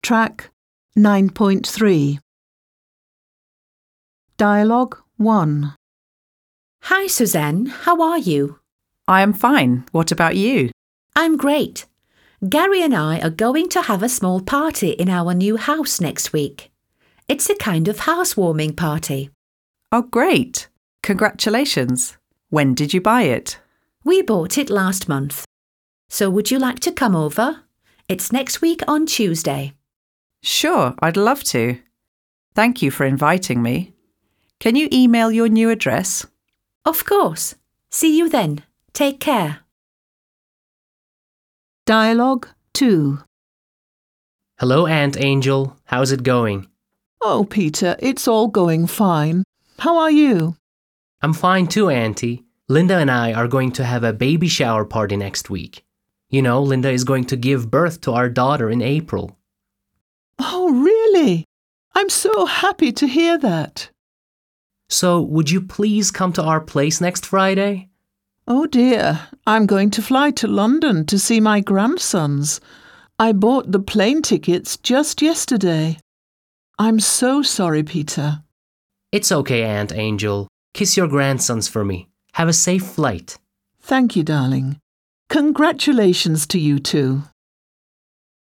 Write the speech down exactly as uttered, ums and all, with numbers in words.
Track nine point three. Dialogue one. Hi, Suzanne. How are you? I am fine. What about you? I'm great. Gary and I are going to have a small party in our new house next week. It's a kind of housewarming party. Oh, great. Congratulations. When did you buy it? We bought it last month. So would you like to come over? It's next week on Tuesday. Sure, I'd love to. Thank you for inviting me. Can you email your new address? Of course. See you then. Take care. Dialogue two. Hello, Aunt Angel. How's it going? Oh, Peter, it's all going fine. How are you? I'm fine too, Auntie. Linda and I are going to have a baby shower party next week. You know, Linda is going to give birth to our daughter in April. Oh, really? I'm so happy to hear that. So, would you please come to our place next Friday? Oh dear, I'm going to fly to London to see my grandsons. I bought the plane tickets just yesterday. I'm so sorry, Peter. It's okay, Aunt Angel. Kiss your grandsons for me. Have a safe flight. Thank you, darling. Congratulations to you too.